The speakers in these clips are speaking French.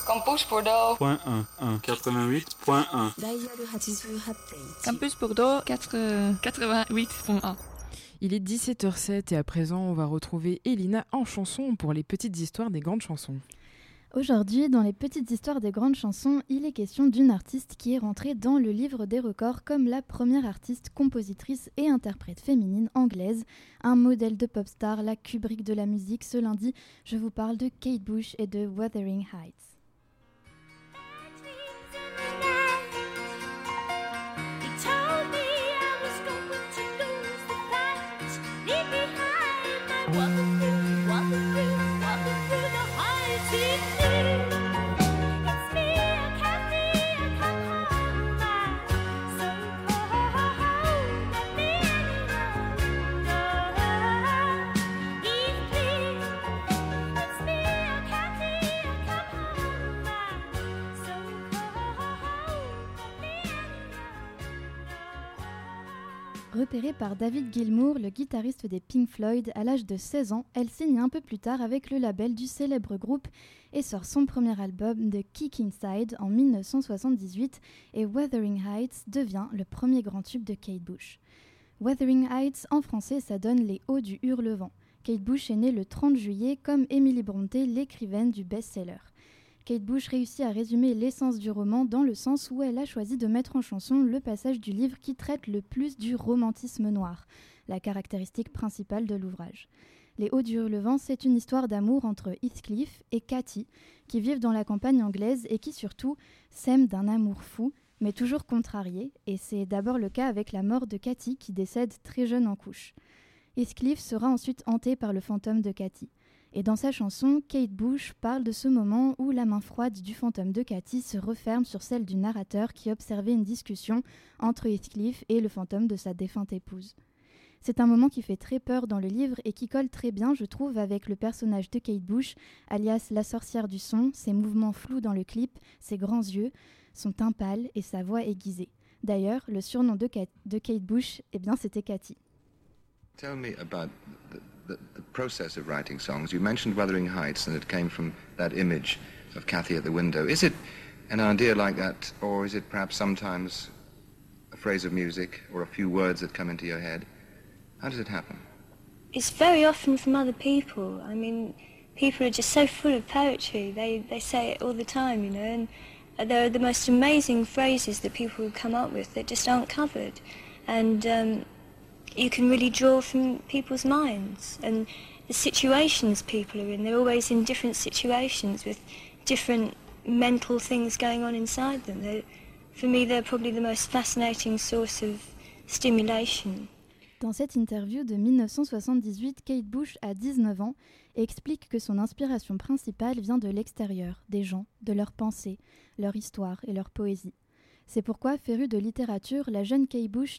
Campus Bordeaux. Point 1, 88.1. Campus Bordeaux 88.1. Il est 17h07 et à présent, on va retrouver Elina en chanson pour les petites histoires des grandes chansons. Aujourd'hui, dans les petites histoires des grandes chansons, il est question d'une artiste qui est rentrée dans le livre des records comme la première artiste, compositrice et interprète féminine anglaise. Un modèle de pop star, la Kubrick de la musique. Ce lundi, je vous parle de Kate Bush et de Wuthering Heights. Repérée par David Gilmour, le guitariste des Pink Floyd, à l'âge de 16 ans, elle signe un peu plus tard avec le label du célèbre groupe et sort son premier album The Kick Inside en 1978 et Wuthering Heights devient le premier grand tube de Kate Bush. Wuthering Heights, en français, ça donne les hauts du Hurlevent. Kate Bush est née le 30 juillet comme Emily Brontë, l'écrivaine du best-seller. Kate Bush réussit à résumer l'essence du roman dans le sens où elle a choisi de mettre en chanson le passage du livre qui traite le plus du romantisme noir, la caractéristique principale de l'ouvrage. Les Hauts du Hurlevent, c'est une histoire d'amour entre Heathcliff et Cathy, qui vivent dans la campagne anglaise et qui surtout s'aiment d'un amour fou, mais toujours contrarié, et c'est d'abord le cas avec la mort de Cathy qui décède très jeune en couches. Heathcliff sera ensuite hanté par le fantôme de Cathy. Et dans sa chanson, Kate Bush parle de ce moment où la main froide du fantôme de Cathy se referme sur celle du narrateur qui observait une discussion entre Heathcliff et le fantôme de sa défunte épouse. C'est un moment qui fait très peur dans le livre et qui colle très bien, je trouve, avec le personnage de Kate Bush, alias la sorcière du son, ses mouvements flous dans le clip, ses grands yeux, son teint pâle et sa voix aiguisée. D'ailleurs, le surnom de Kate Bush, c'était Cathy. Tell me about the process of writing songs. You mentioned Wuthering Heights and it came from that image of Cathy at the window. Is it an idea like that, or is it perhaps sometimes a phrase of music or a few words that come into your head? How does it happen? It's very often from other people. I mean, people are just so full of poetry. They say it all the time, you know, and there are the most amazing phrases that people come up with that just aren't covered. And you can really draw from people's minds and the situations people are in. They're always in different situations with different mental things going on inside them. For me, they're probably the most fascinating source of stimulation. Dans cette interview de 1978, Kate Bush a 19 ans et explique que son inspiration principale vient de l'extérieur, des gens, de leurs pensées, leur histoire et leur poésie. C'est pourquoi, férue de littérature, la jeune Kate Bush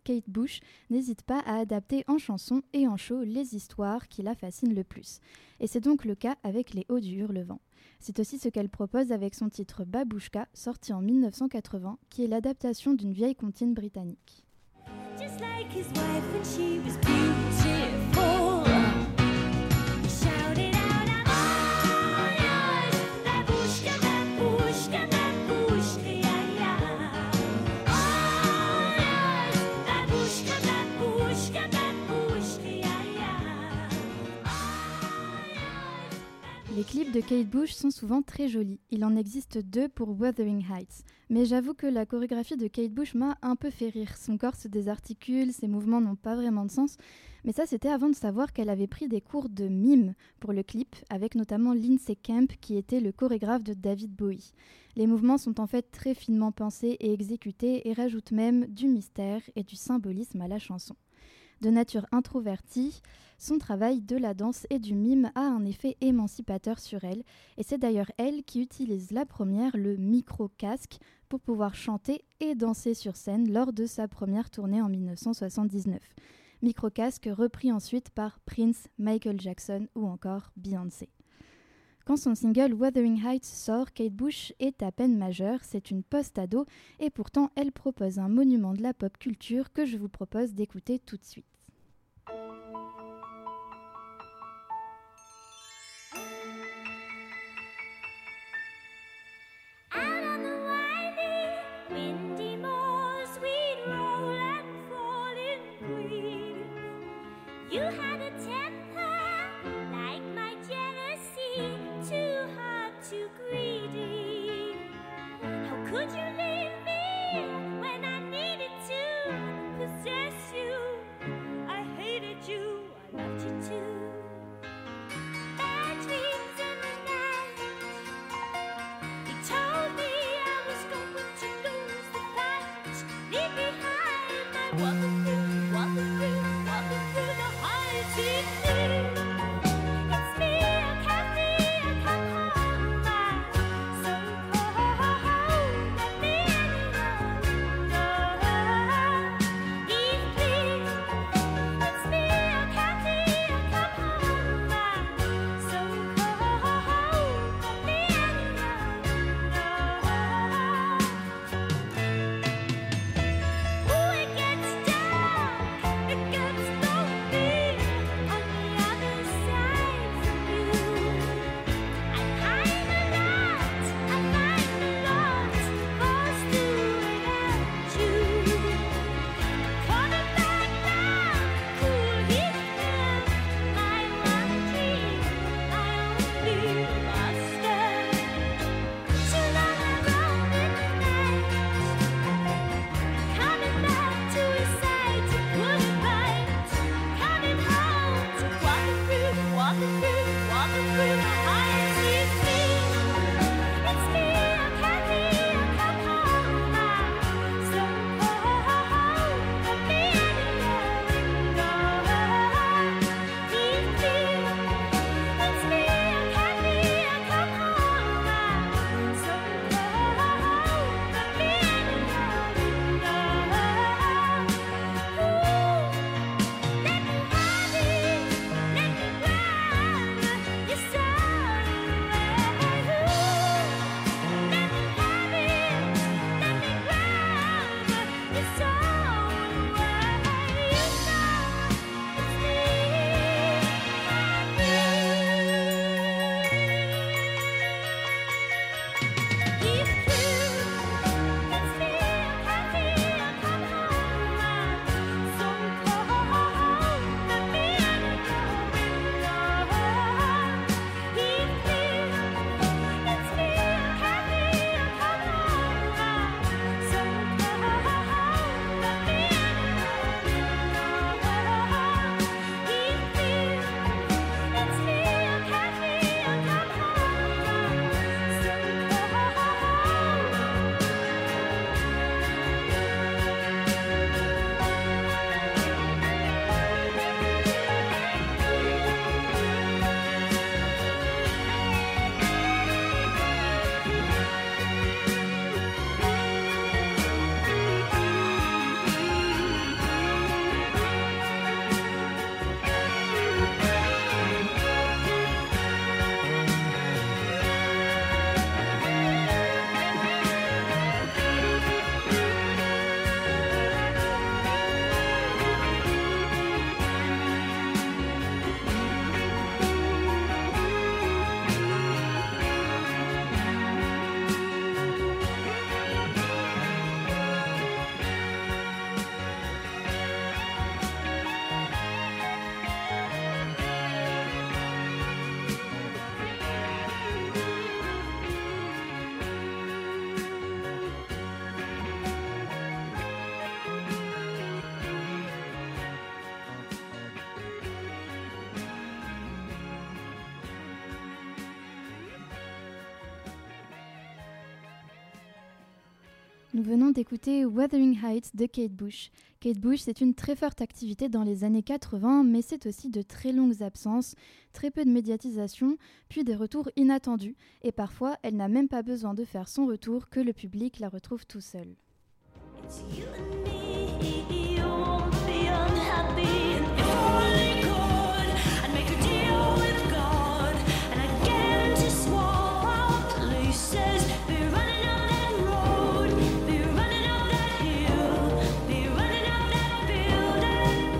n'hésite pas à adapter en chanson et en show les histoires qui la fascinent le plus. Et c'est donc le cas avec les Hauts du Hurlevent. C'est aussi ce qu'elle propose avec son titre Babouchka, sorti en 1980, qui est l'adaptation d'une vieille comptine britannique. Just like his wife when she was beautiful. He shouted out, I'm all yours. Babushka, babushka, babushka, yeah, yeah. All yours. Babushka, babushka, babushka, yeah, yeah. Les clips de Kate Bush sont souvent très jolis. Il en existe 2 pour Wuthering Heights. Mais j'avoue que la chorégraphie de Kate Bush m'a un peu fait rire. Son corps se désarticule, ses mouvements n'ont pas vraiment de sens. Mais ça, c'était avant de savoir qu'elle avait pris des cours de mime pour le clip, avec notamment Lindsay Kemp, qui était le chorégraphe de David Bowie. Les mouvements sont en fait très finement pensés et exécutés et rajoutent même du mystère et du symbolisme à la chanson. De nature introvertie, son travail de la danse et du mime a un effet émancipateur sur elle, et c'est d'ailleurs elle qui utilise la première le micro-casque pour pouvoir chanter et danser sur scène lors de sa première tournée en 1979. Micro-casque repris ensuite par Prince, Michael Jackson ou encore Beyoncé. Quand son single Wuthering Heights sort, Kate Bush est à peine majeure, c'est une post-ado et pourtant elle propose un monument de la pop culture que je vous propose d'écouter tout de suite. Could you leave me when I needed to possess you? I hated you, I loved you too. Bad dreams in the night. He told me I was going to lose the fight. Leave behind my walking through the heights. It's me, Kathy, I come home. I'm so cold, let me alone. Please, it's me, Kathy, I come home. I'm so cold, let me alone. Ooh, it gets dark, it gets lonely on the other side from you. I find a lot, lost to without you. Coming back now, cool Heathcliff, my one dream, my only master. Too long ago midnight, coming back to his side to put it right. Coming home to walking through the heights. It's me, Kathy, I come home. I'm so cold, let me alone. It's me, Kathy, I come home. I'm so cold, let me alone. Let me have it, let me grab your soul away. Let me have it, let me grab your soul away. You Nous venons d'écouter Wuthering Heights de Kate Bush. Kate Bush, c'est une très forte activité dans les années 80, mais c'est aussi de très longues absences, très peu de médiatisation, puis des retours inattendus. Et parfois, elle n'a même pas besoin de faire son retour que le public la retrouve tout seul. It's you and me, you won't be unhappy. And if only could, I'd make a deal with God. And I'd get to swap out places. Be running up that road, be running up that hill, be running up that building.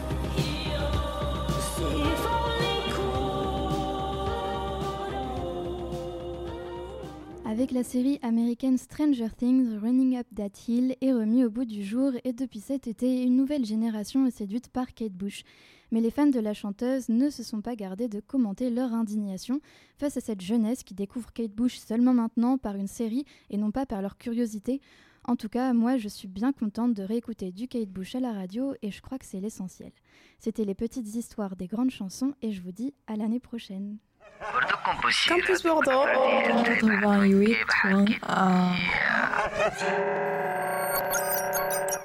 See if only could. Avec la série américaine Stranger Things, Running Up That Hill est remis au bout du jour et depuis cet été, une nouvelle génération est séduite par Kate Bush. Mais les fans de la chanteuse ne se sont pas gardés de commenter leur indignation face à cette jeunesse qui découvre Kate Bush seulement maintenant par une série et non pas par leur curiosité. En tout cas, moi je suis bien contente de réécouter du Kate Bush à la radio et je crois que c'est l'essentiel. C'était les petites histoires des grandes chansons et je vous dis à l'année prochaine. Campus Bordeaux 88.1